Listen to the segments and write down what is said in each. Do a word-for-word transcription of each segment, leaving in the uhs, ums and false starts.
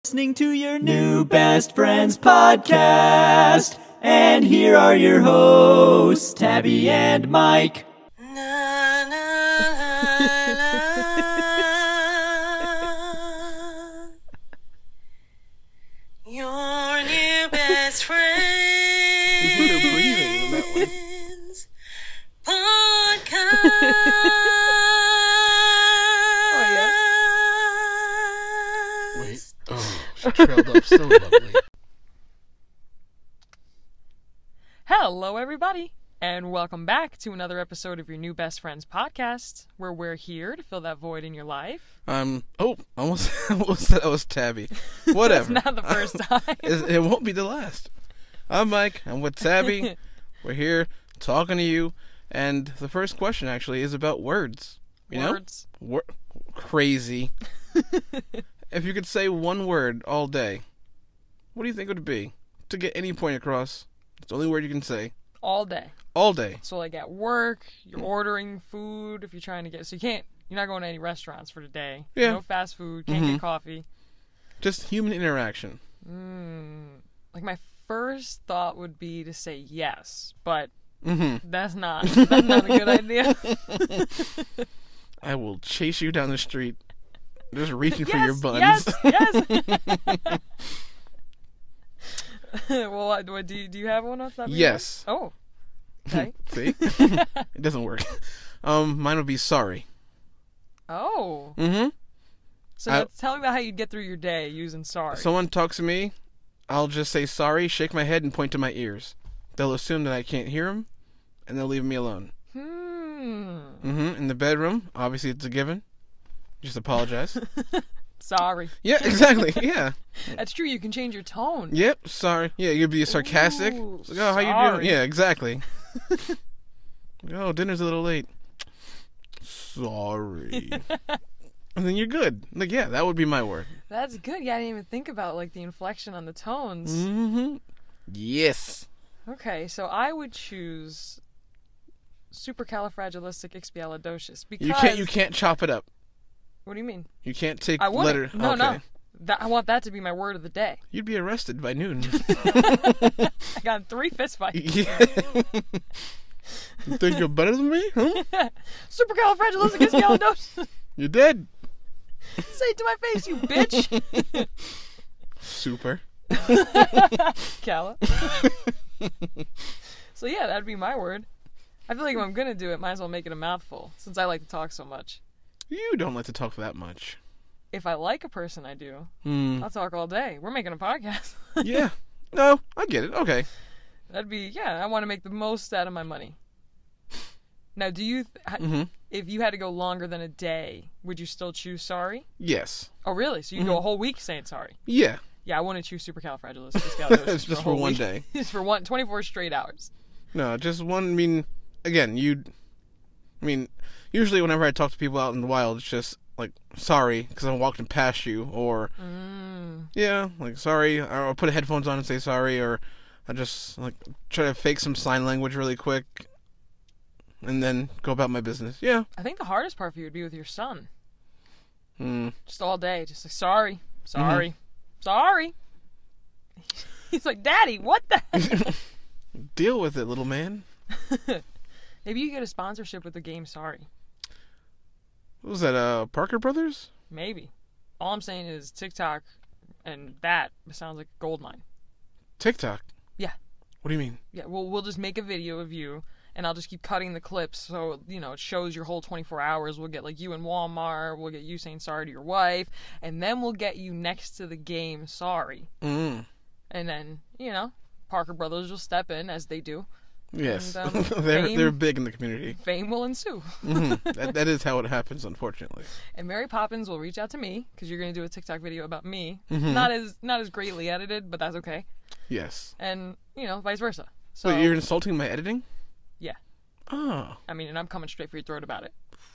Listening to your new best friends podcast. And here are your hosts, Tabby and Mike. Na, na, na, na. Your new best friends. You're breathing in that one. Podcast. Wait. Oh, she trailed up so lovely. Hello, everybody, and welcome back to another episode of your new best friends podcast, where we're here to fill that void in your life. Um. Oh, almost, almost said I was Tabby. Whatever. It's not the first time. It, it won't be the last. I'm Mike. I'm with Tabby. We're here talking to you, and the first question actually is about words. You Words. know, Wor- crazy. If you could say one word all day, what do you think it would be to get any point across? It's the only word you can say All day. all day. So, like at work, you're ordering food if you're trying to get. So you can't. You're not going to any restaurants for the day. Yeah. No fast food. Can't Mhm. get coffee. Just human interaction. Mm. Like my first thought would be to say yes, but Mm-hmm. that's not. That's not a good idea. I will chase you down the street, just reaching for Yes, your buns. Yes, yes. well, what, what, do you do you have one off the top of your head? Yes. Oh. Okay. See? It doesn't work. Um, mine would be sorry. Oh. Mm-hmm. So I- that's, tell me about how you get through your day using sorry. Someone talks to me, I'll just say sorry, shake my head, and point to my ears. They'll assume that I can't hear them, and they'll leave me alone. Hmm. Mm-hmm. In the bedroom, obviously it's a given. Just apologize. Sorry. Yeah, exactly. Yeah. That's true. You can change your tone. Yep. Sorry. Yeah, you'd be sarcastic. Ooh, It's like, oh, how you sorry. doing? Yeah, exactly. Oh, dinner's a little late. Sorry. And then you're good. Like, yeah, that would be my word. That's good. Yeah, I didn't even think about like the inflection on the tones. Mm-hmm. Yes. Okay, so I would choose supercalifragilisticexpialidocious because You can't. You can't chop it up. What do you mean? You can't take I wouldn't. letter. No, okay. no. That, I want that to be my word of the day. You'd be arrested by noon. I got in three fist fights. Yeah. You think you're better than me? Huh? Supercalifragilisticexpialidocious. You did. Say it to my face, you bitch. Super. Cala. So yeah, that'd be my word. I feel like if I'm gonna do it, might as well make it a mouthful, since I like to talk so much. You don't like to talk for that much. If I like a person, I do. Hmm. I'll talk all day. We're making a podcast. Yeah. No, I get it. Okay. That'd be, yeah, I want to make the most out of my money. Now, do you, th- ha- Mm-hmm. if you had to go longer than a day, would you still choose sorry? Yes. Oh, really? So you Mm-hmm. go a whole week saying sorry? Yeah. Yeah, I wouldn't choose supercalifragilisticexpialidocious. It's just a for whole one week. day. Just for one, twenty-four straight hours. No, just one. I mean, again, you. I mean, usually whenever I talk to people out in the wild, it's just like sorry because I'm walking past you, or Mm. yeah, like sorry, or I'll put headphones on and say sorry, or I just like try to fake some sign language really quick, and then go about my business. Yeah. I think the hardest part for you would be with your son. Hmm. Just all day. Just like, sorry. Sorry. Sorry. He's like, Daddy, what the heck? Deal with it, little man. Maybe you get a sponsorship with the game Sorry. What was that? Uh, Parker Brothers? Maybe. All I'm saying is TikTok and that sounds like a gold mine. TikTok. Yeah. What do you mean? Yeah, well, we'll just make a video of you, and I'll just keep cutting the clips so, you know, it shows your whole twenty-four hours. We'll get, like, you in Walmart. We'll get you saying sorry to your wife. And then we'll get you next to the game Sorry. Mm. And then, you know, Parker Brothers will step in, as they do. Yes. And, um, they're fame- they're big in the community. Fame will ensue. Hmm. that, that is how it happens, unfortunately. And Mary Poppins will reach out to me, because you're going to do a TikTok video about me. Mhm. Not as not as greatly edited, but that's okay. Yes. And, you know, vice versa. So, Wait, you're insulting my editing? Yeah. Oh. I mean, and I'm coming straight for your throat about it.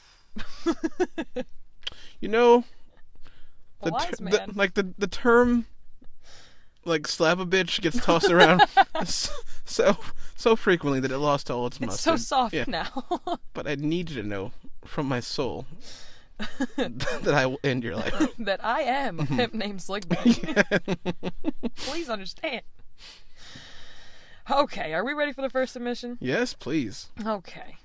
You know, A the, wise ter- man. the like the the term like slap a bitch gets tossed around so so frequently that it lost all its It's mustard. so soft Yeah. now. But I need you to know from my soul that I will end your life. that I am a pimp named Slickback. Please understand. Okay, are we ready for the first submission? Yes, please. Okay.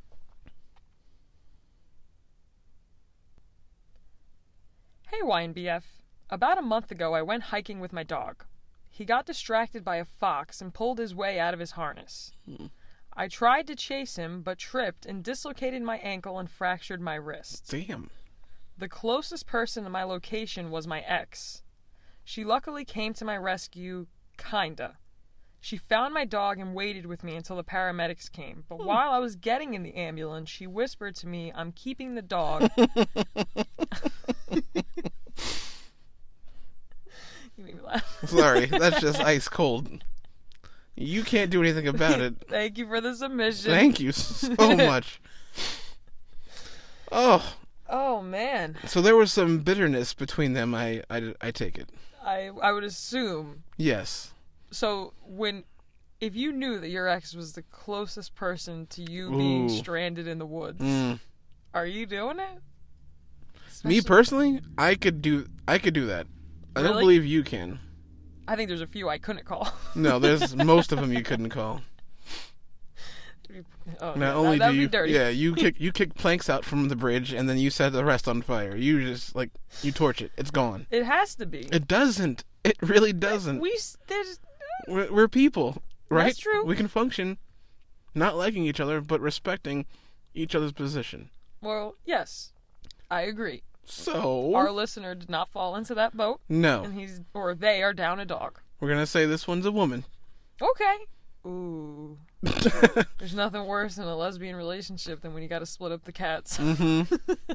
Hey, Y N B F. About a month ago, I went hiking with my dog. He got distracted by a fox and pulled his way out of his harness. Hmm. I tried to chase him, but tripped and dislocated my ankle and fractured my wrist. Damn. The closest person to my location was my ex. She luckily came to my rescue, kinda. She found my dog and waited with me until the paramedics came. But while I was getting in the ambulance, she whispered to me, I'm keeping the dog. You made me laugh. Sorry, that's just ice cold. You can't do anything about it. Thank you for the submission. Thank you so much. Oh. Oh, man. So there was some bitterness between them, I, I, I take it. I I would assume. Yes. So, when... If you knew that your ex was the closest person to you being Ooh. stranded in the woods, Mm. are you doing it? Me Especially- personally, I could do I could do that. I don't Really? believe you can. I think there's a few I couldn't call. No, there's most of them you couldn't call. Oh, Not yeah, only that, do that'd you, be dirty. yeah, you kick you kick planks out from the bridge, and then you set the rest on fire. You just like you torch it. It's gone. It has to be. It doesn't. It really doesn't. We s- there's We're, we're people, right? That's true. We can function, not liking each other, but respecting each other's position. well, yes, I agree. So Our listener did not fall into that boat, no, and he's or they are down a dog. we're gonna say this one's a woman. Okay. Ooh. There's nothing worse in a lesbian relationship than when you got to split up the cats Mm-hmm.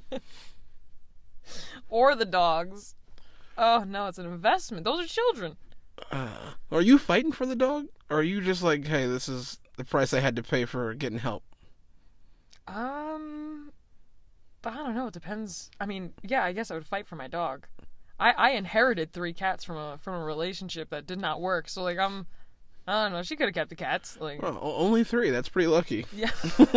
or the dogs. Oh no, it's an investment. Those are children. Uh, are you fighting for the dog, or are you just like, hey, this is the price I had to pay for getting help? Um, I don't know. It depends. I mean, yeah, I guess I would fight for my dog. I, I inherited three cats from a from a relationship that did not work. So like I'm, I don't know. She could have kept the cats. Like Well, o- only three. That's pretty lucky. yeah.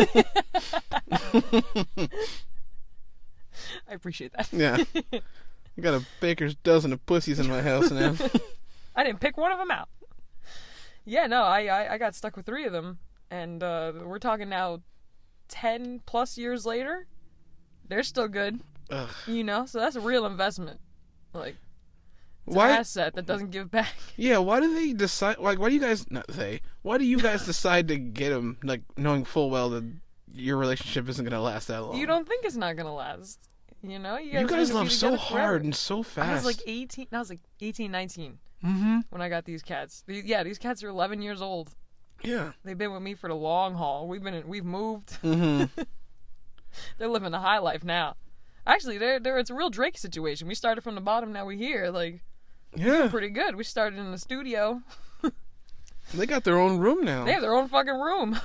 I appreciate that. Yeah. I got a baker's dozen of pussies in my house now. I didn't pick one of them out. Yeah, no, I, I, I got stuck with three of them, and uh, we're talking now, ten plus years later. They're still good, Ugh. you know. So that's a real investment. Like, it's Why? an asset that doesn't give back. Yeah. Why do they decide? Like, why do you guys not they? Why do you guys decide to get them? Like, knowing full well that your relationship isn't gonna last that long. You don't think it's not gonna last, you know? You guys, You are guys gonna be love so together forever. hard and so fast. I was like eighteen. I was like eighteen, nineteen Mm-hmm. when I got these cats. The- Yeah, these cats are eleven years old. Yeah. They've been with me for the long haul. We've been, in, we've moved. Mm-hmm. They're living the high life now. Actually, they're, they're, it's a real Drake situation. We started from the bottom, now we're here. Like, Yeah. pretty good. We started in the studio. They got their own room now. They have their own fucking room.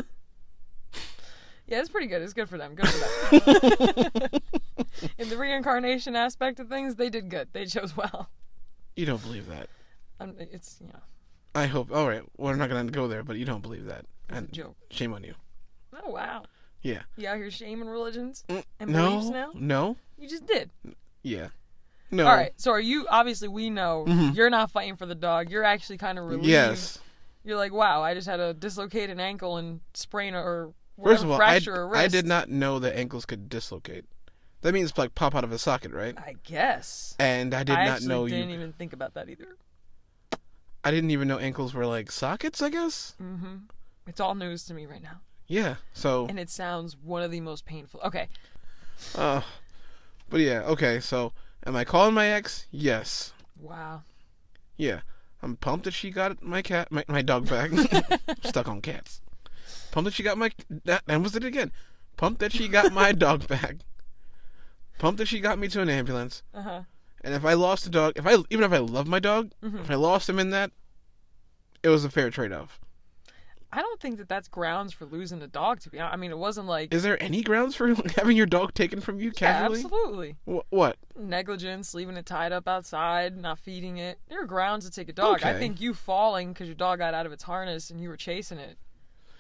Yeah, it's pretty good. It's good for them. Good for them. In the reincarnation aspect of things, they did good. They chose well. You don't believe that. Um, it's, you know, I hope. All right, we're not gonna go there, but you don't believe that, it's a and joke. shame on you. Oh, wow. Yeah. You out here shaming religions Mm, and beliefs No. now? No. You just did. Yeah. No. All right. So are you, obviously we know Mhm. you're not fighting for the dog. You're actually kind of relieved. Yes. You're like, wow, I just had a dislocated ankle and sprain or whatever, First of all, I, fracture a wrist. I did not know that ankles could dislocate. That means like pop out of a socket, right? I guess. And I did I not actually know didn't you. even think about that either. I didn't even know ankles were like sockets. I guess. Mm-hmm. It's all news to me right now. Yeah. So. And it sounds one of the most painful. Okay. Uh, but yeah. Okay. So, am I calling my ex? Yes. Wow. Yeah. I'm pumped that she got my cat, my, my dog back. Stuck on cats. Pumped that she got my. That, and was it again? Pumped that she got my dog back. Pumped that she got me to an ambulance. Uh-huh. And if I lost the dog, if I even if I love my dog, Mhm. if I lost him in that, it was a fair trade-off. I don't think that that's grounds for losing a dog, to be honest. I mean, it wasn't like... Is there any grounds for having your dog taken from you yeah, casually? absolutely. Wh- what? Negligence, leaving it tied up outside, not feeding it. There are grounds to take a dog. I Okay. think you falling because your dog got out of its harness and you were chasing it.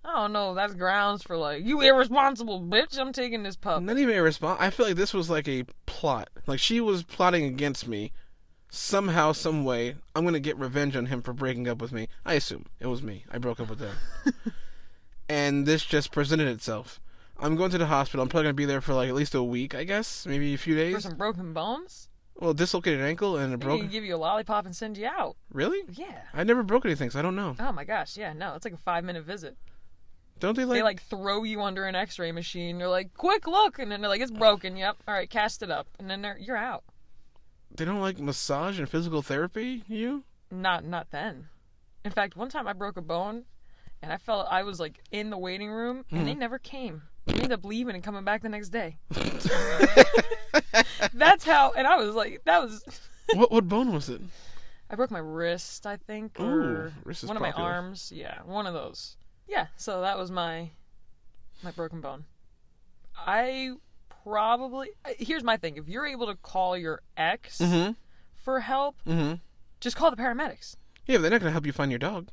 I don't know. That's grounds for like, you irresponsible bitch. I'm taking this pup. Not even a response. I feel like this was like a plot. Like she was plotting against me. Somehow, some way, I'm gonna get revenge on him for breaking up with me. I assume it was me. I broke up with him, and this just presented itself. I'm going to the hospital. I'm probably gonna be there for like at least a week, I guess, maybe a few days. For some broken bones? Well, dislocated ankle and a Maybe broken. give you a lollipop and send you out. Really? Yeah. I never broke anything, so I don't know. Oh my gosh, yeah, no, it's like a five minute visit. Don't they like? They like throw you under an X-ray machine. They're like, "Quick look," and then they're like, "It's broken." Yep. All right, cast it up, and then they're you're out. They don't like massage and physical therapy. You? Not not then. In fact, one time I broke a bone, and I felt I was like in the waiting room, and Mm. they never came. They ended up leaving and coming back the next day. That's how. And I was like, that was. what what bone was it? I broke my wrist, I think, Ooh, or wrist is one popular. of my arms. Yeah, one of those. Yeah, so that was my my broken bone. I probably here's my thing: if you're able to call your ex Mm-hmm. for help, Mm-hmm. just call the paramedics. Yeah, but they're not gonna help you find your dog.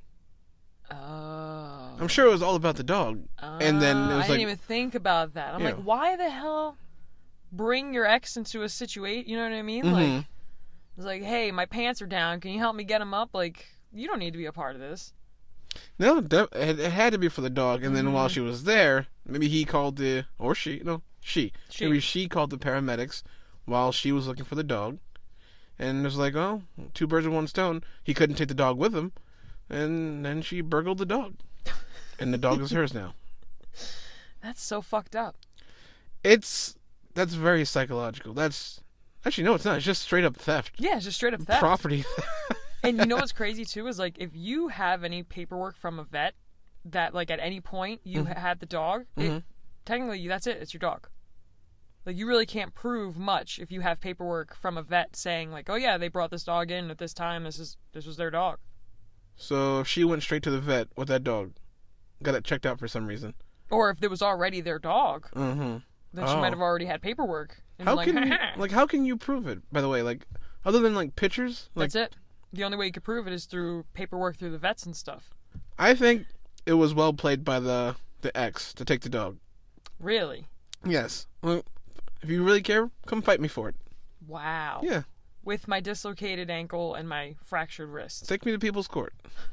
Oh. I'm sure it was all about the dog. And then it Ah, was I like- didn't even think about that. I'm Yeah. like, why the hell bring your ex into a situation? You know what I mean? Mhm. Like, it's like, hey, my pants are down. Can you help me get them up? Like, you don't need to be a part of this. No, de- it it had to be for the dog. And then Mm-hmm. while she was there, maybe he called the or she no she, She. maybe she called the paramedics while she was looking for the dog. And it was like, oh, two birds with one stone. He couldn't take the dog with him, and then she burgled the dog, and the dog is hers now. That's so fucked up. It's that's very psychological. That's actually no, it's not. It's just straight up theft. Yeah, it's just straight up theft. Property. And you know what's crazy too is like if you have any paperwork from a vet that like at any point you Mm-hmm. had the dog, it, technically that's it. It's your dog. Like you really can't prove much if you have paperwork from a vet saying like, oh yeah, they brought this dog in at this time. This is this was their dog. So if she went straight to the vet with that dog, got it checked out for some reason. Or if it was already their dog, Mm-hmm. then she Oh. might have already had paperwork. And How been can like, you, "Ha-ha." like how can you prove it? By the way, like other than like pictures, like That's it. The only way you could prove it is through paperwork through the vets and stuff. I think it was well played by the the ex to take the dog. Really? Yes. Well, if you really care, come fight me for it. Wow. Yeah. With my dislocated ankle and my fractured wrist. Take me to people's court.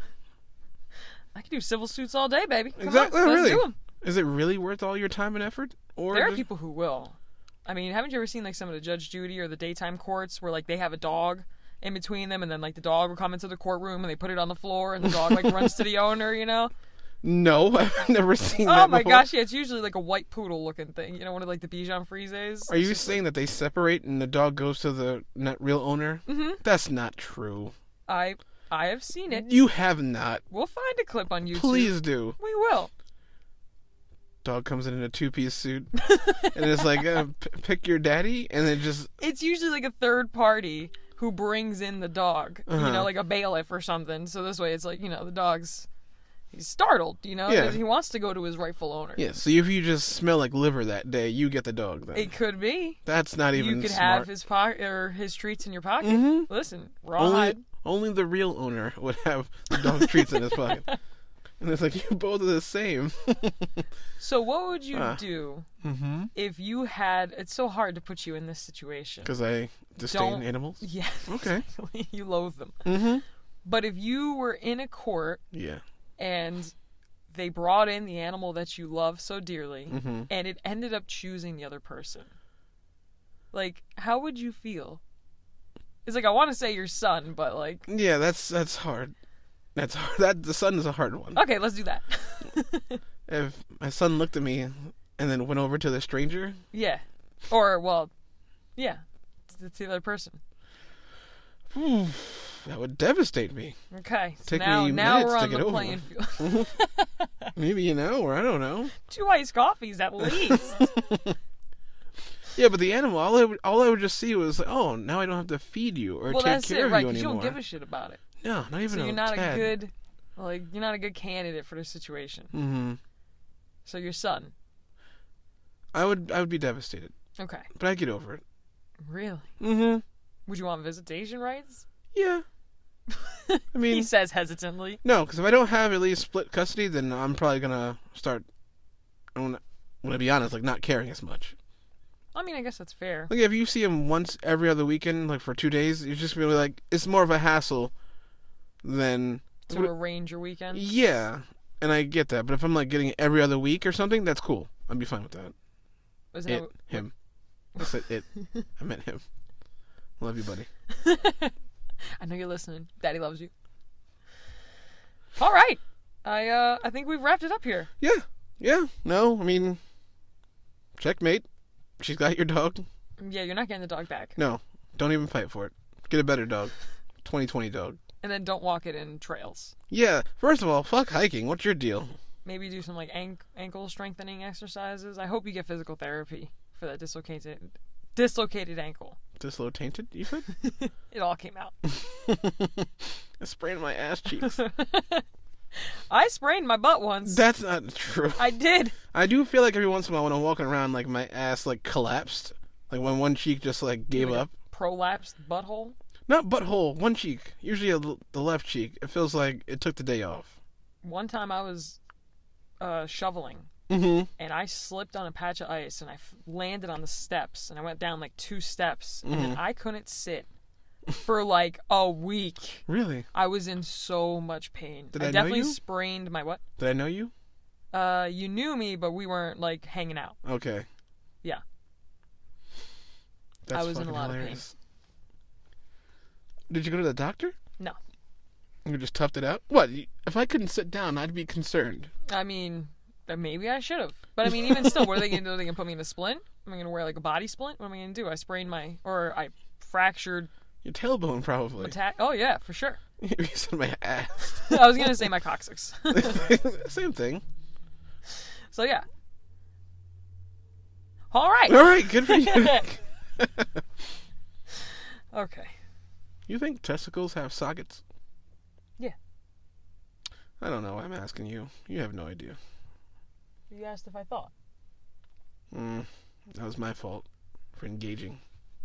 I can do civil suits all day, baby. Come Exactly. on, let's really. do 'em. Is it really worth all your time and effort? Or There are just- people who will. I mean, haven't you ever seen like some of the Judge Judy or the daytime courts where like they have a dog in between them and then like the dog will come into the courtroom and they put it on the floor and the dog like runs to the owner, you know? No, I've never seen Oh that my before. gosh, yeah, it's usually like a white poodle looking thing, you know, one of like the Bichon Frises. Are you saying that they separate and the dog goes to the not real owner? Mm-hmm. That's not true. I I have seen it. You have not. We'll find a clip on YouTube. Please do. We will. Dog comes in in a two-piece suit, and it's like, uh, p- pick your daddy, and then just It's usually like a third party who brings in the dog, you Uh-huh. know, like a bailiff or something. So this way it's like, you know, the dog's he's startled, you know, Yeah. he wants to go to his rightful owner. yeah. So if you just smell like liver that day, you get the dog. Then It could be. that's not even You could smart. have his pocket or his treats in your pocket. Mhm. Listen, only rawhide. only the real owner would have the dog treats in his pocket. And it's like, you both are the same. So what would you Uh. do Mm-hmm. if you had? It's so hard to put you in this situation. Because I disdain Don't- animals. Yeah. Okay. exactly. You loathe them. Mm-hmm. But if you were in a court Yeah. and they brought in the animal that you love so dearly, Mm-hmm. and it ended up choosing the other person, like, how would you feel? It's like I want to say your son, but like, Yeah, that's that's hard. That's hard. That the son is a hard one. okay, let's do that. If my son looked at me and then went over to the stranger, Yeah, or well, yeah, it's, it's the other person. whew, that would devastate me. Okay, so Take now me now minutes we're to on get the over. playing field. Maybe an hour. I don't know. Two iced coffees at least. Yeah, but the animal, all I would, all I would just see was, like, oh, now I don't have to feed you or well, take that's care it, of right? you Because you anymore. don't give a shit about it. No, not even So a you're not tad. a good, like, you're not a good candidate for this situation. Mm-hmm. So your son, I would, I would be devastated, okay, but I'd get over it. really? Mm-hmm. Would you want visitation rights? Yeah. I mean, He says hesitantly. no, because if I don't have at least split custody, then I'm probably gonna start. I'm gonna, I'm gonna be honest, like not caring as much. I mean, I guess that's fair. Like if you see him once every other weekend, like for two days, you're just gonna be like, it's more of a hassle than. To arrange your weekend. Yeah, and I get that, but if I'm like getting it every other week or something, that's cool. I'd be fine with that. Isn't It, that him. I said it. I meant him. Love you, buddy. what- I know you're listening. Daddy loves you. All right. I uh I think we've wrapped it up here. Yeah, yeah. No, I mean, checkmate. She's got your dog. Yeah, you're not getting the dog back. No, don't even fight for it. Get a better dog. twenty twenty dog. And then don't walk it in trails. Yeah, first of all, fuck hiking. What's your deal? Maybe do some like ank- ankle strengthening exercises. I hope you get physical therapy for that dislocated dislocated ankle. Dislocated, you said? It all came out. I sprained my ass cheeks. I sprained my butt once. That's not true. I did. I do feel like every once in a while when I'm walking around, like my ass like collapsed. Like when one cheek just like gave Like a up. Prolapsed butthole. Not butthole, one cheek. Usually a l- the left cheek. It feels like it took the day off. One time I was uh, shoveling Mm-hmm. and I slipped on a patch of ice and I f- landed on the steps and I went down like two steps and then I couldn't sit for like a week. Really? I was in so much pain. Did I I know definitely you? sprained my what? Did I know you? Uh, you knew me, but we weren't like hanging out. Okay. Yeah. That's I was in a fucking lot of pain. hilarious. Did you go to the doctor? No. You just toughed it out? What? you- If I couldn't sit down, I'd be concerned. I mean, uh, maybe I should have. But I mean, even still, what are they gonna do? Are they gonna put me in a splint? Am I gonna wear like a body splint? What am I gonna do? I sprained my, or I fractured Your tailbone, probably. my ta- Oh yeah, for sure. You said my ass. I was gonna say my coccyx. Same thing. So yeah. All right. All right, good for you. Okay. You think testicles have sockets? Yeah. I don't know. I'm asking you. You have no idea. You asked if I thought. Mm, that was my fault for engaging.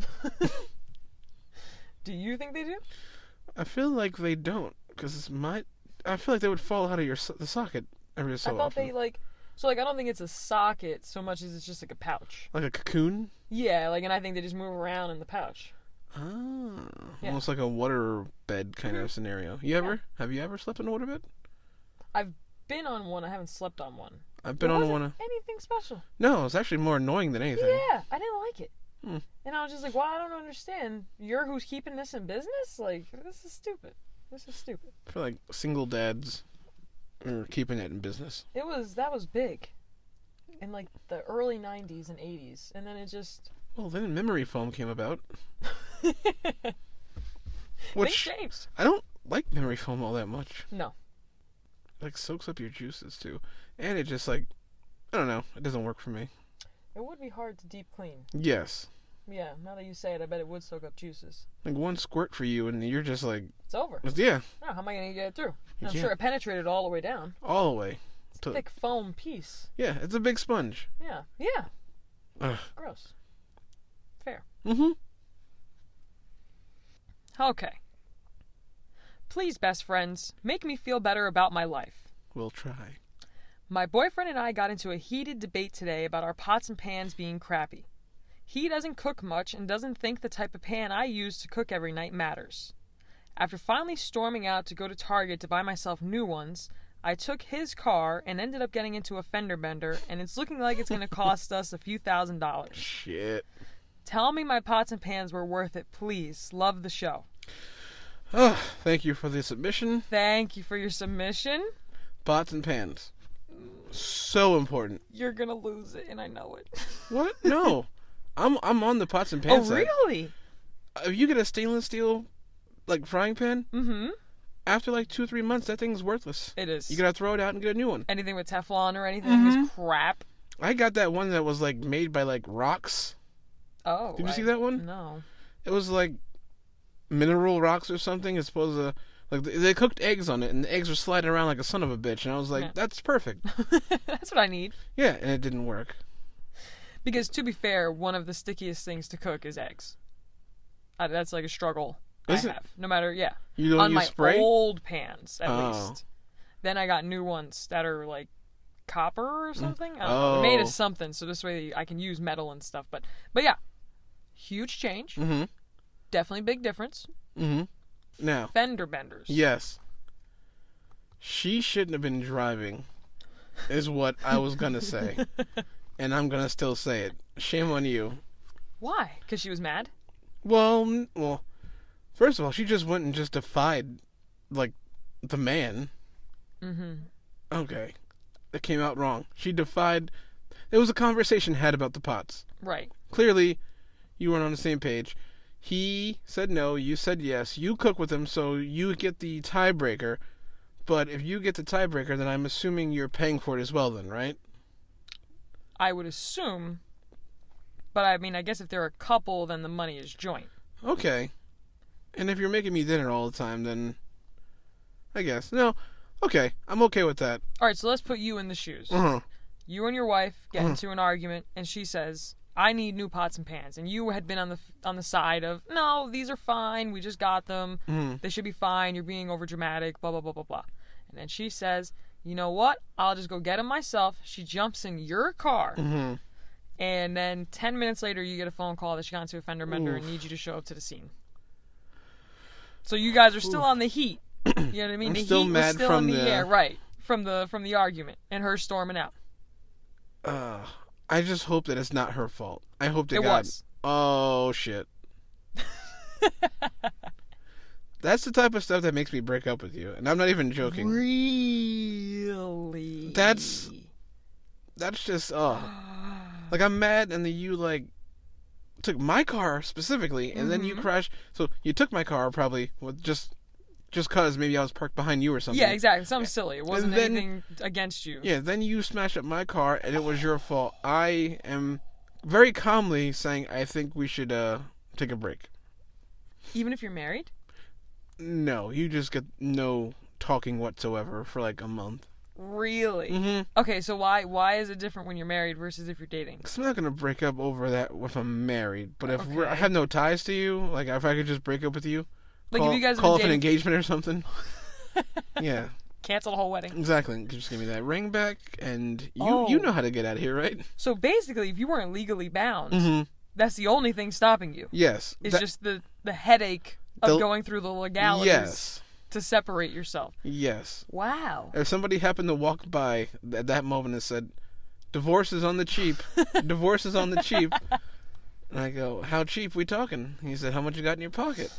Do you think they do? I feel like they don't, because it's my. I feel like they would fall out of your so- the socket every so I thought often. they like. So like, I don't think it's a socket so much as it's just like a pouch. Like a cocoon. Yeah, like, and I think they just move around in the pouch. Ah, Yeah. almost like a water bed kind of scenario. You ever? Have you ever slept in a water bed? I've been on one. I haven't slept on one. I've been It on wasn't one. Of, anything special. no, it's actually more annoying than anything. Yeah, I didn't like it. Hmm. And I was just like, well, I don't understand. You're who's keeping this in business? Like, this is stupid. This is stupid. I feel like single dads are keeping it in business. It was, that was big. In like the early nineties and eighties. And then it just. Well, then memory foam came about. Things Which changed. I don't like memory foam all that much. No. It, like soaks up your juices too, and it just like I don't know. It doesn't work for me. It would be hard to deep clean. Yes, Yeah, now that you say it, I bet it would soak up juices. like one squirt for you, and you're just like, It's over. yeah, No, how am I going to get it through? You I'm can't. sure it penetrated all the way down. all the way. It's To- a thick foam piece. Yeah, it's a big sponge. Yeah. Yeah. Ugh. Gross. Fair. Mm-hmm. Okay. Please, best friends, make me feel better about my life. We'll try. My boyfriend and I got into a heated debate today about our pots and pans being crappy. He doesn't cook much and doesn't think the type of pan I use to cook every night matters. After finally storming out to go to Target to buy myself new ones, I took his car and ended up getting into a fender bender, and it's looking like it's going to cost us a few thousand dollars. Shit. Tell me my pots and pans were worth it, please. Love the show. Oh, thank you for the submission. Thank you for your submission. Pots and pans. So important. You're going to lose it, and I know it. What? No. I'm I'm on the pots and pans Oh, side. really? If you get a stainless steel like frying pan, Mm-hmm. after like two or three months, that thing's worthless. It is. You gotta throw it out and get a new one. Anything with Teflon or anything Mm-hmm. is crap. I got that one that was like made by like rocks. Oh. Did you I- see that one? No. It was like mineral rocks or something. It's supposed to like they- they cooked eggs on it, and the eggs were sliding around like a son of a bitch. And I was like, Yeah. that's perfect. That's what I need. Yeah, and it didn't work. Because to be fair, one of the stickiest things to cook is eggs. Uh, that's like a struggle Is I it? have. No matter, yeah. You don't On use my spray? old pans, at Oh. least. Then I got new ones that are like copper or something. I don't know. They're made of Oh. something, so this way I can use metal and stuff. But, but yeah, huge change. Mm-hmm. Definitely big difference. Mm-hmm. Now, Fender benders. yes. She shouldn't have been driving, is what I was gonna say. And I'm gonna still say it. Shame on you. Why? Because she was mad? Well, n- well, first of all, she just went and just defied, like, the man. Mm-hmm. Okay. It came out wrong. She defied... There was a conversation had about the pots. Right. Clearly, you weren't on the same page. He said no, you said yes. You cook with him, so you get the tiebreaker. But if you get the tiebreaker, then I'm assuming you're paying for it as well then, right? I would assume. But I mean, I guess if they're a couple, then the money is joint. Okay. And if you're making me dinner all the time, then... I guess. No. Okay. I'm okay with that. All right, so let's put you in the shoes. Uh-huh. You and your wife get Uh-huh. into an argument, and she says, "I need new pots and pans," and you had been on the on the side of, "No, these are fine. We just got them. Mm-hmm. They should be fine. You're being overdramatic. Blah blah blah blah blah." And then she says, "You know what? I'll just go get them myself." She jumps in your car, Mm-hmm. and then ten minutes later, you get a phone call that she got into a fender bender and Oof. needs you to show up to the scene. So you guys are still on the heat. You know what I mean? I'm the still heat mad was still from in the, the- air, right? From the from the argument and her storming out. Uh, I just hope that it's not her fault. I hope to It God. was. Oh, shit. That's the type of stuff that makes me break up with you. And I'm not even joking. Really? That's- That's just, oh. Like, I'm mad, and then you, like, took my car specifically, and then you Mhm. crashed. So, you took my car probably with just just because maybe I was parked behind you or something. Yeah, exactly. Something silly. It wasn't then- anything against you. Yeah, then you smashed up my car, and it was your fault. I am very calmly saying I think we should uh take a break. Even if you're married? No, you just get no talking whatsoever for like a month. Really? Mm-hmm. Okay, so why why is it different when you're married versus if you're dating? Because I'm not gonna break up over that if I'm married. But if we're, I Okay. have no ties to you, like if I could just break up with you, Like call, if you guys have call been off an dating, engagement or something. Yeah, cancel the whole wedding. exactly. Just give me that ring back, and you Oh. you know how to get out of here, right? So basically, if you weren't legally bound, Mm-hmm. that's the only thing stopping you. Yes. It's that- just the the headache of The- going through the legalities yes. to separate yourself. Yes. Wow. If somebody happened to walk by at that moment and said, "Divorce is on the cheap. Divorce is on the cheap," and I go, "How cheap we talking?" He said, "How much you got in your pocket?"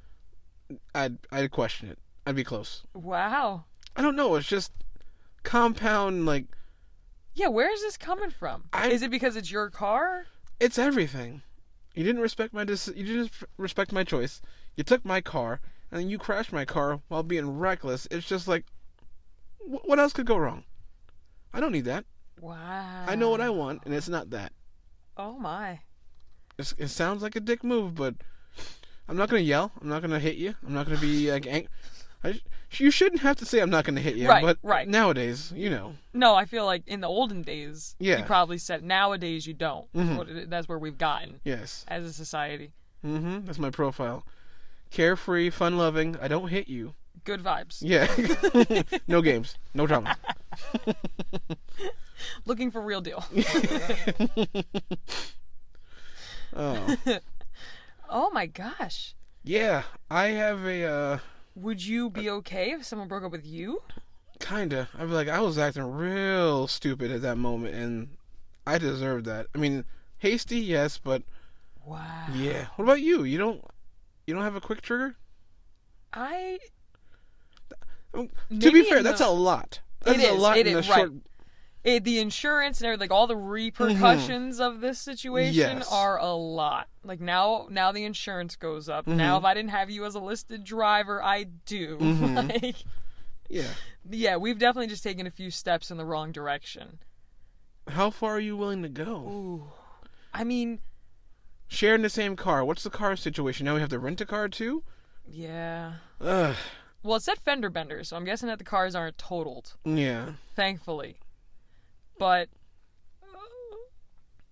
I'd I'd question it. I'd be close. Wow. I don't know. It's just compound. Like Yeah, where is this coming from? I- Is it because it's your car? it's everything. You didn't respect my dec- You didn't respect my choice. You took my car, and then you crashed my car while being reckless. It's just like, wh- what else could go wrong? I don't need that. Wow. I know what I want, and it's not that. Oh my. It's, it sounds like a dick move, but I'm not gonna yell. I'm not gonna hit you. I'm not gonna be like, ang- I, you shouldn't have to say I'm not gonna hit you. Right, but right. nowadays, you know, No, I feel like in the olden days, Yeah. you probably said. Nowadays, you don't. Mhm. What it- That's where we've gotten yes. as a society. Mm-hmm. That's my profile. Carefree, fun-loving. I don't hit you. Good vibes. Yeah. No games. No drama. Looking for real deal. Oh. Oh my gosh. Yeah. I have a uh, Would you be okay if someone broke up with you? kinda. I'd be like, I was acting real stupid at that moment, and I deserved that. I mean, hasty, yes, but Wow. yeah. What about you? You don't. You don't have a quick trigger? I. I mean, to Maybe be fair, in that's the- a lot. That's It a is, lot it in a is, short. right. It, the insurance and everything, like all the repercussions of this situation Yes. are a lot. Like now, now the insurance goes up. Mhm. Now, if I didn't have you as a listed driver, I do. Mhm. Like, Yeah. yeah, we've definitely just taken a few steps in the wrong direction. How far are you willing to go? Ooh, I mean, Sharing the same car. What's the car situation? Now we have to rent a car too? yeah. Ugh. Well, it said fender benders, so I'm guessing that the cars aren't totaled. Yeah. Thankfully, but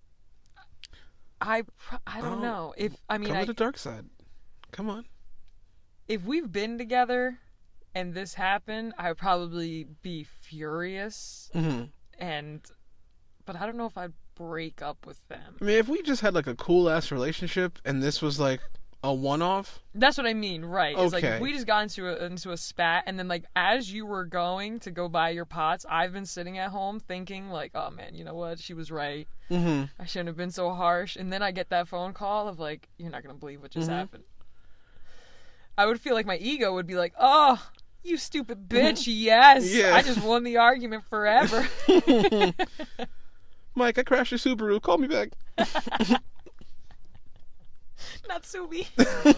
I, pro- I don't Oh, know if I mean Come I. to the dark side. Come on. if we've been together and this happened, I would probably be furious. Mm-hmm. And, but I don't know if I'd break up with them. I mean, if we just had like a cool ass relationship and this was like a one-off. That's what I mean, right? It's like Okay. if we just got into a, into a spat, and then like as you were going to go buy your pots, I've been sitting at home thinking like, oh man, you know what? She was right. Mm-hmm. I shouldn't have been so harsh. And then I get that phone call of like, you're not gonna believe what just Mhm. happened. I would feel like my ego would be like, oh, you stupid bitch. Yes, Yeah. I just won the argument forever. Mike, I crashed your Subaru. Call me back. Natsubi.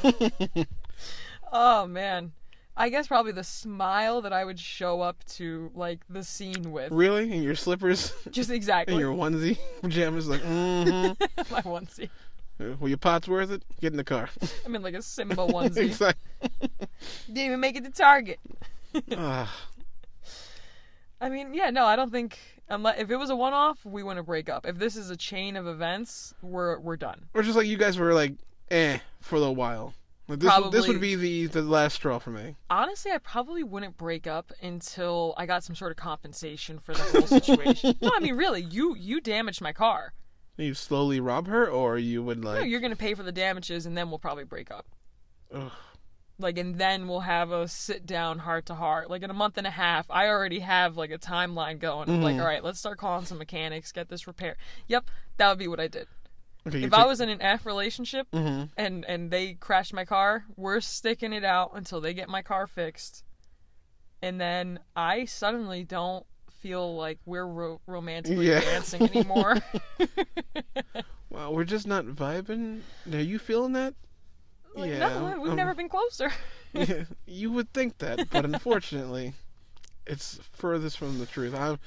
Oh man, I guess probably the smile that I would show up to like the scene with. Really? In your slippers? Just exactly. In your onesie? Pajamas? Like, mm-hmm. My onesie. Were your pots worth it? Get in the car. I'm in like a Simba onesie. Exactly. Didn't even make it to Target. Ah, I mean, yeah, no, I don't think unless if it was a one-off, we wouldn't break up. If this is a chain of events, we're we're done. or just like you guys were like, eh, for a little while. Like this, would, this would be the, the last straw for me. Honestly, I probably wouldn't break up until I got some sort of compensation for the whole situation. No, I mean, really, you you damaged my car. You slowly rob her, or you would like. No, you're gonna pay for the damages, and then we'll probably break up. Ugh. Like, and then we'll have a sit down heart to heart. Like in a month and a half, I already have like a timeline going. Of, like, Mhm. all right, let's start calling some mechanics, get this repaired. Yep, that would be what I did. Okay, you If took- I was in an F relationship Mm-hmm. and and they crashed my car, we're sticking it out until they get my car fixed, and then I suddenly don't feel like we're ro- romantically Yeah. dancing anymore. Wow, we're just not vibing. Are you feeling that? Like, Yeah, no, we've um, never been closer. Yeah, you would think that, but unfortunately, it's furthest from the truth. I'm.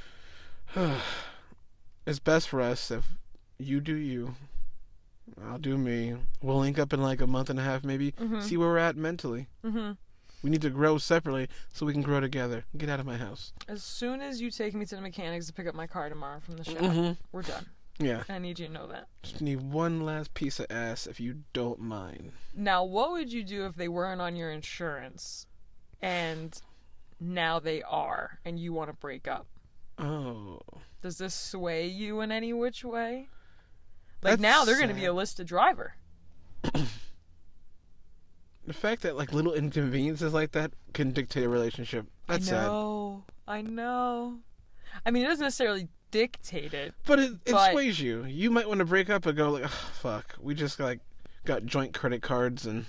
It's best for us if you do you. I'll do me. We'll link up in like a month and a half, maybe. Mhm. See where we're at mentally. hmm We need to grow separately so we can grow together. Get out of my house. As soon as you take me to the mechanics to pick up my car tomorrow from the shop, Mhm. we're done. Yeah. I need you to know that. Just need one last piece of ass if you don't mind. Now, what would you do if they weren't on your insurance and now they are and you want to break up? Oh. Does this sway you in any which way? Like That's now they're going to be sad. a listed driver. The fact that like little inconveniences like that can dictate a relationship. That's I sad. know. I know. I mean, it doesn't necessarily dictate it. But it, it But- sways you. You might want to break up and go like, oh, fuck, we just like got joint credit cards and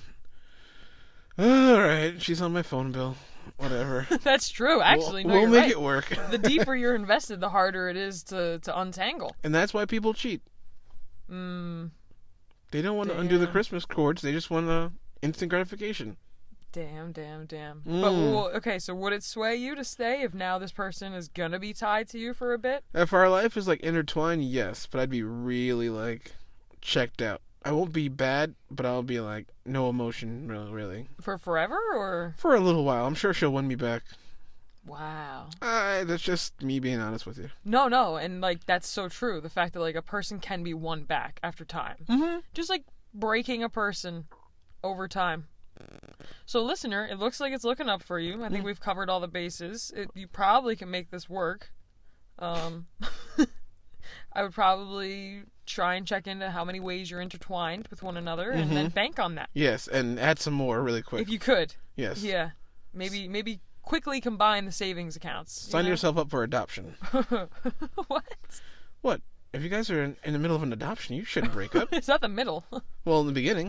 all right, she's on my phone bill, whatever. That's true. Actually, we'll, no, we'll you're make right. it work. The deeper you're invested, the harder it is to, to untangle. And that's why people cheat. Mm, They don't want to undo the Damn. Christmas cords. They just want uh, instant gratification. damn, damn, damn. Mm. But well, okay, so would it sway you to stay if now this person is gonna be tied to you for a bit? If our life is like intertwined, yes, but I'd be really like checked out. I won't be bad, but I'll be like no emotion, really, really. For forever, or For a little while. I'm sure she'll win me back. wow? Uh, that's just me being honest with you. No, no, and like that's so true. The fact that like a person can be won back after time, Mm-hmm. just like breaking a person over time. So, listener, it looks like it's looking up for you. I think we've covered all the bases. It, you probably can make this work. Um, I would probably try and check into how many ways you're intertwined with one another, and then bank on that Yes, and add some more really quick. if you could. yes. Yeah, maybe maybe quickly combine the savings accounts. you Sign know? yourself up for adoption. What? What? If you guys are in, in the middle of an adoption, you shouldn't break up. It's not the middle. Well, in the beginning.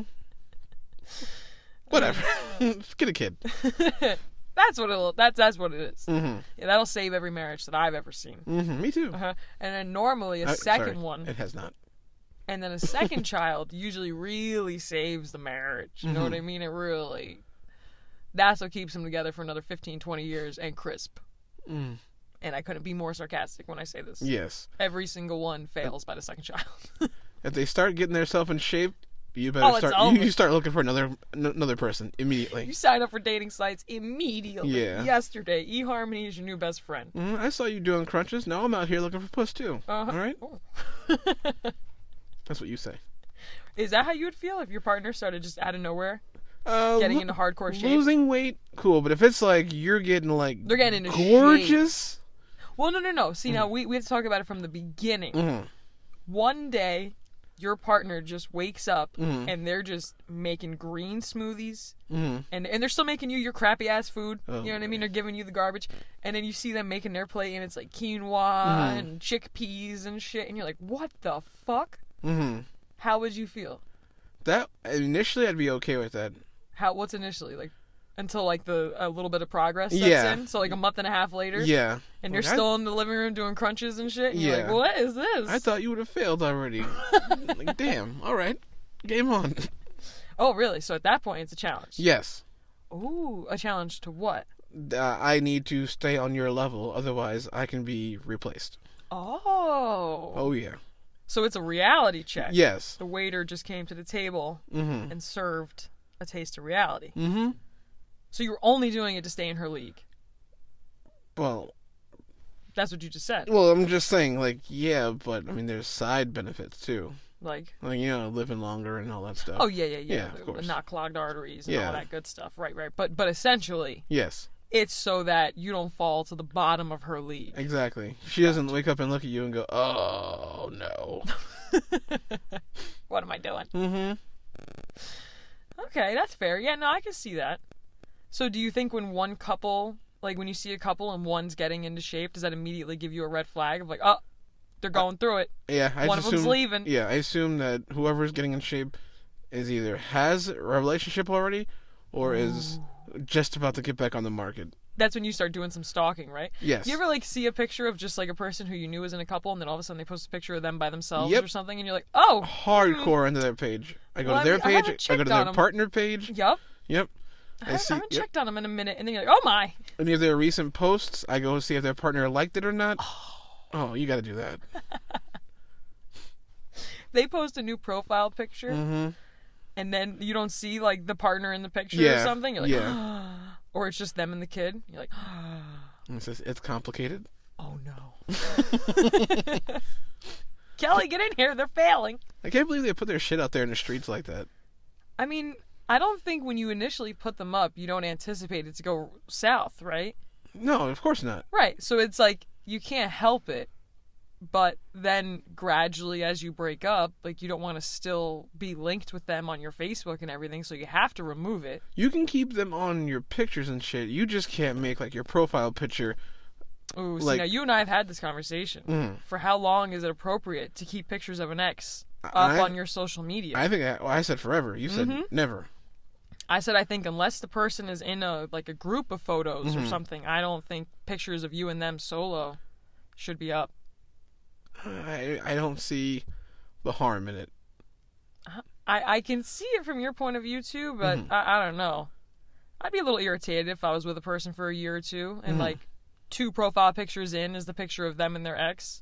Whatever. Just get a kid. That's what it'll. That's that's what it is. Mm-hmm. Yeah, that'll save every marriage that I've ever seen. Mm-hmm. Me too. Uh-huh. And then normally a Uh, second sorry, one, It has not. and then a second child usually really saves the marriage. You know what I mean? It really. That's what keeps them together for another fifteen, twenty years and crisp. Mm. And I couldn't be more sarcastic when I say this. Yes. Every single one fails by the second child. If they start getting themselves in shape, you better Oh, it's start. You, over. you start looking for another n- another person You immediately. sign up for dating sites immediately. Yeah. Yesterday, eHarmony is your new best friend. Mm, I saw you doing crunches. Now I'm out here looking for puss too. Uh-huh. All right. Oh. That's what you say. Is that how you would feel if your partner started just out of nowhere? Uh, getting lo- into hardcore shape. Losing weight, cool. But if it's like you're getting like They're getting into gorgeous. Well, no, no, no. See, now we, we have to talk about it from the beginning. Mhm. One day, your partner just wakes up Mhm. and they're just making green smoothies. Mhm. And, and they're still making you your crappy ass food. Oh, you know what I boy. mean? They're giving you the garbage. And then you see them making their plate and it's like quinoa Mhm. and chickpeas and shit. And you're like, what the fuck? Mhm. How would you feel? That initially, I'd be okay with that. How? What's initially? Like, until like the a little bit of progress sets Yeah. in? So like a month and a half later? Yeah. And you're Like, I- still in the living room doing crunches and shit? And you're like, Yeah. what is this? I thought you would have failed already. Like, damn. All right. Game on. Oh, really? So at that point, it's a challenge. Yes. Ooh, a challenge to what? Uh, I need to stay on your level, otherwise I can be replaced. Oh. Oh yeah. So it's a reality check. Yes. The waiter just came to the table Mhm. and served a taste of reality. Mhm. So you were only doing it to stay in her league. Well, That's what you just said. well, I'm just saying, like, yeah, but I mean, there's side benefits too, Like, like you know, living longer and all that stuff. oh yeah, yeah, yeah. Yeah, of the- course. Not clogged arteries and Yeah. all that good stuff. Right, right. But but essentially, Yes, it's so that you don't fall to the bottom of her league. exactly. She doesn't wake up and look at you and go, "Oh no." What am I doing? Mhm. Okay, that's fair. Yeah, no, I can see that. So do you think when one couple, like when you see a couple and one's getting into shape, does that immediately give you a red flag of like, oh, they're going through it? Yeah, I One of just them's assume, leaving. Yeah, I assume that whoever's getting in shape is either has a relationship already or is just about to get back on the market. That's when you start doing some stalking, right? Yes. You ever like see a picture of just like a person who you knew was in a couple, and then all of a sudden they post a picture of them by themselves Yep. or something, and you're like, oh, Hardcore into their page. I go Well, to their I mean, I page. haven't I go checked to their on 'em. partner page. yup. Yep. I, I haven't- see. I haven't Yep. checked on them in a minute, and then you're like, oh my. Any of their recent posts, I go see if their partner liked it or not. Oh, you got to do that. They post a new profile picture, Mm-hmm. and then you don't see like the partner in the picture or Yeah, something. You're like, yeah. or it's just them and the kid. You're like, It's just, it's complicated. oh no. Kelly, get in here. They're failing. I can't believe they put their shit out there in the streets like that. I mean, I don't think when you initially put them up, you don't anticipate it to go south, right? No, of course not. Right. So it's like you can't help it. But then gradually as you break up, like you don't want to still be linked with them on your Facebook and everything, so you have to remove it. You can keep them on your pictures and shit. You just can't make like your profile picture. Ooh, see, Like- now you and I have had this conversation. Mm. For how long is it appropriate to keep pictures of an ex up I- on your social media? I think I, well, I said forever. You said Mhm. never. I said I think unless the person is in a like a group of photos or Mhm. something, I don't think pictures of you and them solo should be up. I I don't see the harm in it. I, I can see it from your point of view too, but Mhm. I, I don't know. I'd be a little irritated if I was with a person for a year or two and Mhm. like two profile pictures in is the picture of them and their ex.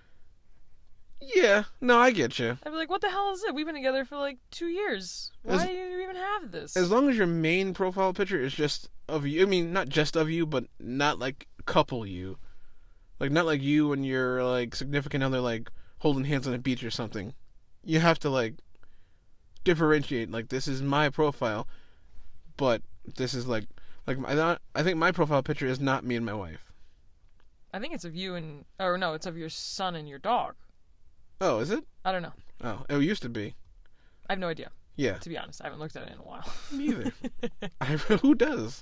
Yeah, no, I get you. I'd be like, what the hell is it? We've been together for like two years. Why As- do you even have this? As long as your main profile picture is just of you, I mean, not just of you, but not like couple you. Like, not like you and your, like, significant other, like, holding hands on a beach or something. You have to, like, differentiate. Like, this is my profile, but this is, like, like I, thought, I think my profile picture is not me and my wife. I think it's of you and, or no, it's of your son and your dog. Oh, is it? I don't know. Oh, it used to be. I have no idea, Yeah, to be honest. I haven't looked at it in a while. me either. I, who does?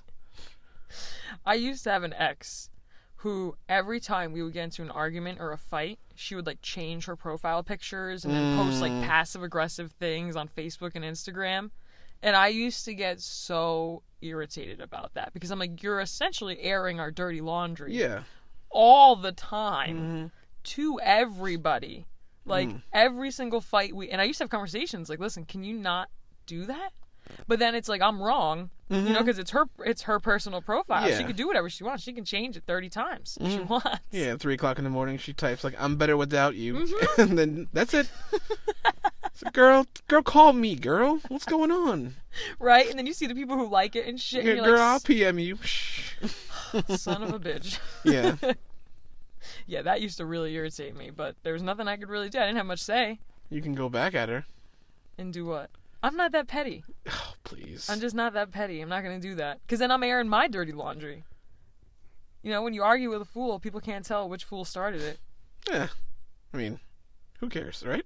I used to have an ex who every time we would get into an argument or a fight, she would like change her profile pictures and then post like Mm. passive aggressive things on Facebook and Instagram. And I used to get so irritated about that because I'm like, you're essentially airing our dirty laundry Yeah. all the time Mhm. to everybody. Like Mm. every single fight we, and I used to have conversations like, listen, can you not do that? But then it's like I'm wrong, you know, because it's her it's her personal profile. She Yeah. can do whatever she wants. She can change it thirty times if she Mhm. wants. Yeah, at three o'clock in the morning, she types like, "I'm better without you," Mm-hmm. and then that's it. So, girl, girl, call me, girl. What's going on? Right? And then you see the people who like it and shit. Yeah, and you're girl, I'll like, P M you. Shh. son of a bitch. Yeah. Yeah, that used to really irritate me, but there was nothing I could really do. I didn't have much say. You can go back at her. And do what? I'm not that petty. Oh, please. I'm just not that petty. I'm not going to do that. Because then I'm airing my dirty laundry. You know, when you argue with a fool, people can't tell which fool started it. Yeah. I mean, who cares, right?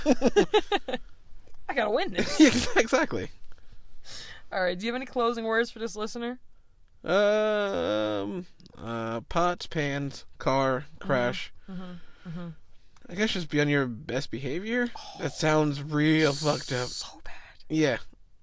I got to win this. Yeah, exactly. All right. Do you have any closing words for this listener? Um, uh, pots, pans, car, crash. Mm-hmm. Mm-hmm. I guess just be on your best behavior. Oh, that sounds real fucked up. So bad. Yeah.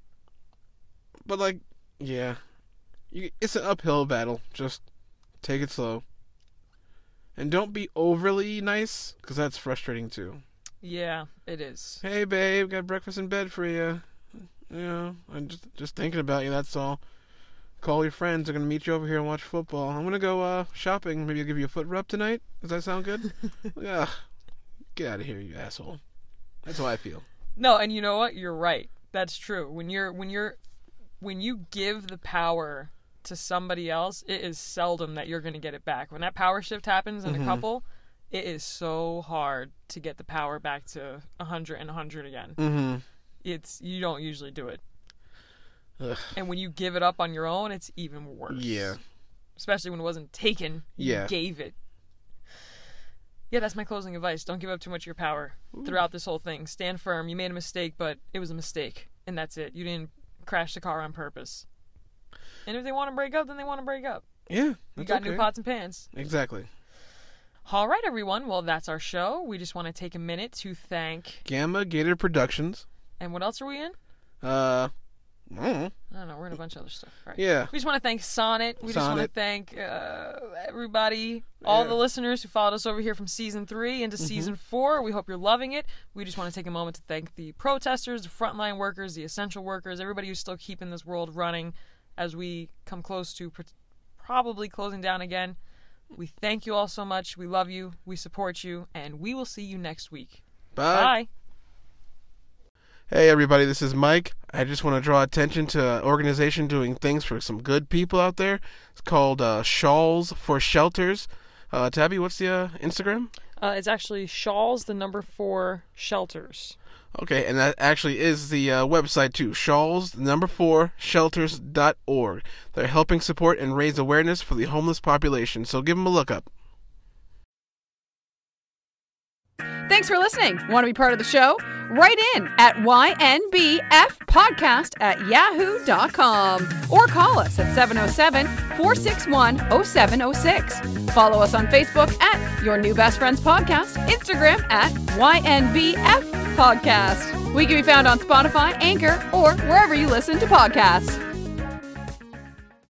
But, like, yeah. You, it's an uphill battle. Just take it slow. And don't be overly nice, because that's frustrating, too. Yeah, it is. Hey, babe, got breakfast in bed for you. You know, I'm just, just thinking about you, that's all. Call your friends. They're going to meet you over here and watch football. I'm going to go uh, shopping. Maybe I'll give you a foot rub tonight. Does that sound good? Ugh. Get out of here, you asshole. That's how I feel. No, and you know what? You're right. That's true. When you're when you're when you give the power to somebody else, it is seldom that you're going to get it back. When that power shift happens in Mm-hmm. a couple, it is so hard to get the power back to one hundred and one hundred again. Mm-hmm. It's you don't usually do it. Ugh. And when you give it up on your own, it's even worse. Yeah. Especially when it wasn't taken. You Yeah. gave it. Yeah, that's my closing advice. Don't give up too much of your power throughout this whole thing. Stand firm. You made a mistake, but it was a mistake. And that's it. You didn't crash the car on purpose. And if they want to break up, then they want to break up. Yeah. You That's got okay. new pots and pans. Exactly. All right, everyone. Well, that's our show. We just want to take a minute to thank... Gamma Gator Productions. And what else are we in? Uh, I don't know. I don't know. We're in a bunch of other stuff. Right. Yeah. We just want to thank Sonnet. We just want to Sonnet. thank uh, everybody, all Yeah. the listeners who followed us over here from season three into Mm-hmm. season four. We hope you're loving it. We just want to take a moment to thank the protesters, the frontline workers, the essential workers, everybody who's still keeping this world running as we come close to pr- probably closing down again. We thank you all so much. We love you. We support you. And we will see you next week. Bye. Bye. Hey everybody, this is Mike. I just want to draw attention to an organization doing things for some good people out there. It's called uh, Shawls for Shelters. Uh, Tabby, what's the uh, Instagram? Uh, it's actually Shawls, the number four, shelters. Okay, and that actually is the uh, website too. Shawls, the number four, shelters dot org. They're helping support and raise awareness for the homeless population, so give them a look up. Thanks for listening. Want to be part of the show? Write in at Y N B F podcast at yahoo dot com or call us at seven oh seven, four six one, oh seven oh six. Follow us on Facebook at Your New Best Friends Podcast, Instagram at Y N B F podcast. We can be found on Spotify, Anchor, or wherever you listen to podcasts.